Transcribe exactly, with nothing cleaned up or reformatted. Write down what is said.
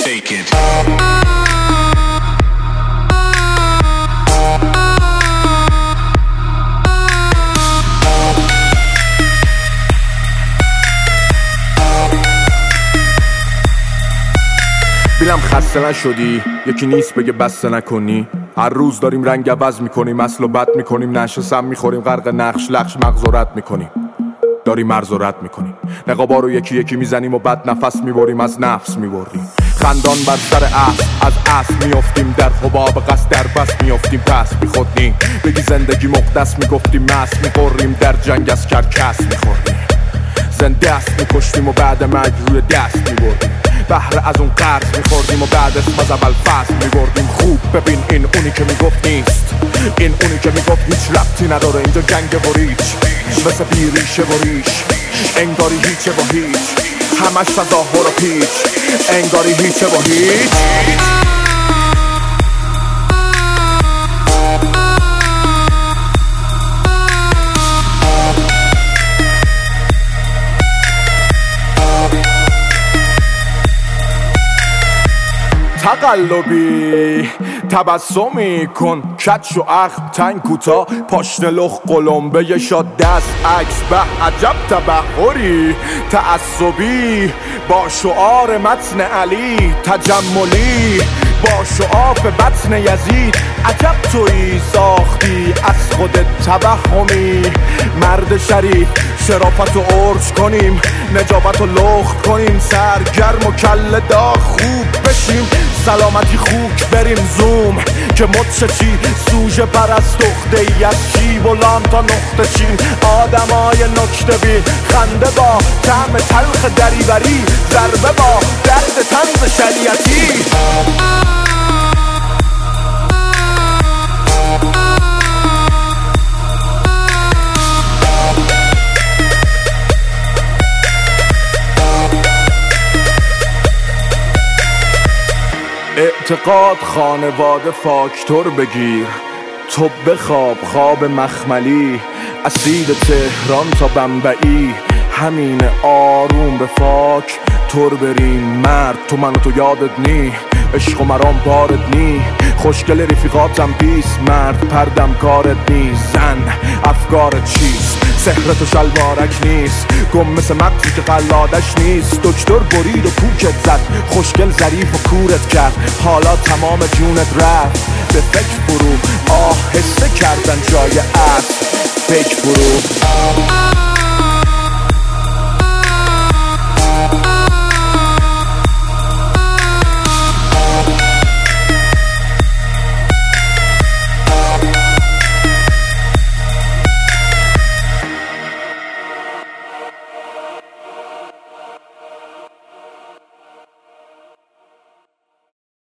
take it. بیلم خسته نشدی یکی نیست بگه بسته نکنی. هر روز داریم رنگ عوض میکنیم، اصل و بد میکنیم، نشه سم میخوریم، غرق نقش لخش مغز و رد میکنیم، داریم مرز و رد میکنیم. نقابا رو یکی یکی میزنیم و بد نفس میبریم، از نفس میبریم. خندان بر سر اصل از اصل میافتیم، در حباب قصد در بس میافتیم، پس بیخودنیم. بگی زندگی مقدس میگفتیم، مست میخوریم، در جنگ از کرکس میخوردیم. زنده است میکشتیم و بعد مرگ روی دست میبردیم. بهره از اون قرض میخوردیم و بعد اسم از اول فصل میبردیم. خوب ببین این اونی که میگفت نیست، این اونی که میگفت هیچ ربطی نداره، اینجا جنگ و ریچ مثل بیریشه و ریش، انگاری هیچه و هیچ، همش تظاهر و پیچ، انگاری هیچه و هیچ. تقلبی تبسمی کن، کچ و اخم تنگ کوتا، پاشنه لخ قلمبه شاد دست عکس، به عجب تبحری تعصبی با شعار متن علی، تجملی با شعاف بطن یزید. عجب تویی ساختی از خودت توهمی، مرد شریف شرافت و عرج کنیم، نجابت و لخت کنیم، سرگرم و کله داغ خوب بشیم، سلامتی خوک بریم زوم که مدشه چی، سوژه پرست اخته ای از شیب و لام تا نقطه چین. آدمای نکته بین، خنده با طعم تلخ دریوری، ضربه با درد طنز شریعتی. اعتقاد خانواده فاکتور بگیر، تو بخواب خواب مخملی، اسید تهران تا بمبئی، همین آروم به فاک تور بریم. مرد تو من و تو یادت نی، عشق و مرام بارت نی، خوشگل رفیقاتم بیس، مرد پردم کارت نی، زن افکارت چیست، سحر تو شلوارک نیست، گم مثل مقصی که قلادش نیست. دکتر برید و کوکت زد، خوشگل ظریف و کورت کرد، حالا تمام جونت رفت به فکر برو، آهسته کردن جای اصل فکر برو.